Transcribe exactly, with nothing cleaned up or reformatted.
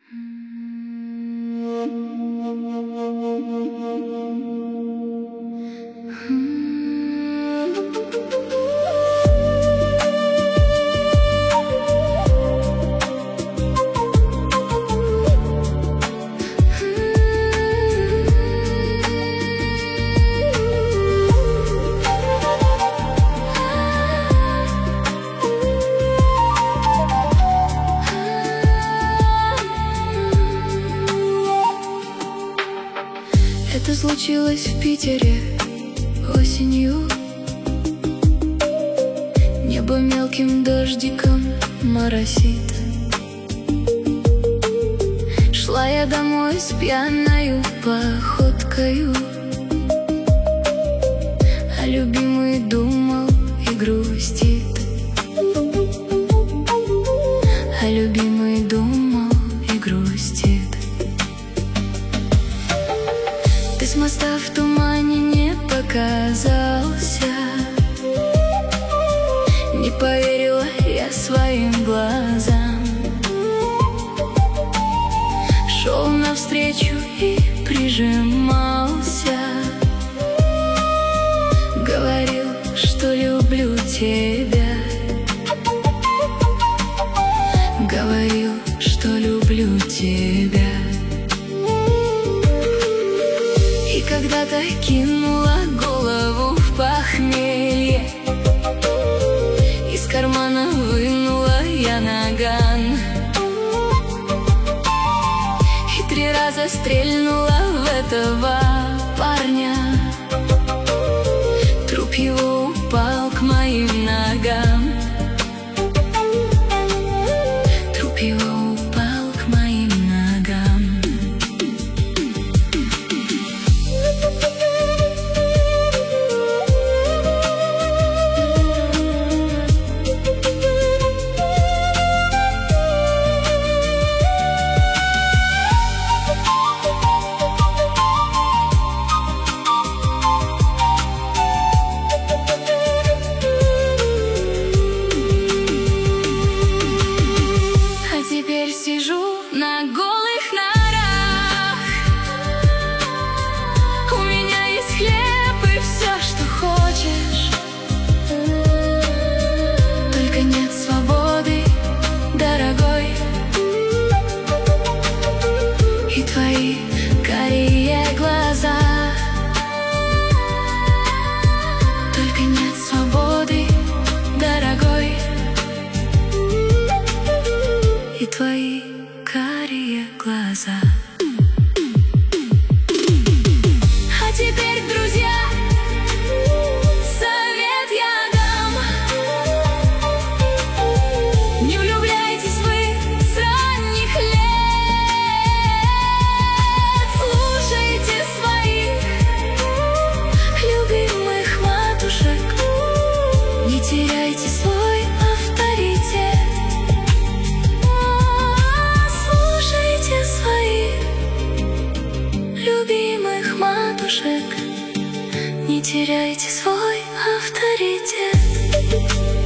Это случилось в Питере осенью. Небо мелким дождиком моросит. Шла я домой с пьяною походкою, а любимый думал и грустит. А любимый думал и грустит. Ты с моста в тумане не показался. Не поверила я своим глазам. Шел навстречу и прижимался. Говорил, что люблю тебя. Говорил, что люблю тебя. И когда-то кинула голову в похмелье. Из кармана вынула я наган и три раза стрельнула в этого парня. Труп его упал к моим ногам. Труп его упал к моим ногам. Сижу на голых нарах. У меня есть хлеб и все, что хочешь. Только нет свободы, дорогой. И твои карие глаза. Только нет свободы, дорогой. И твои карие глаза. А теперь, друзья, совет я дам. Не влюбляйтесь вы с ранних лет. Слушайте своих любимых матушек. Не теряйте свой авторитет. Любимых матушек, не теряйте свой авторитет.